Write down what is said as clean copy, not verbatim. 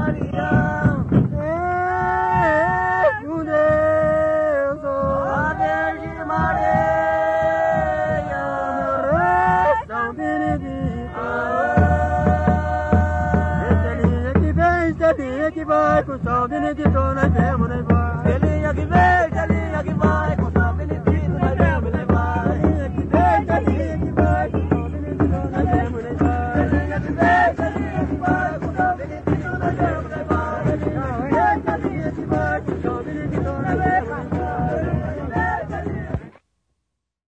Que vai com sol benedito, nós vemos levar. Telinha que vem, telinha que vai com sol benedito, nós vemos levar. Telinha que vem, telinha que vai com sol benedito, nós vemos levar. Telinha que vem, telinha que vai.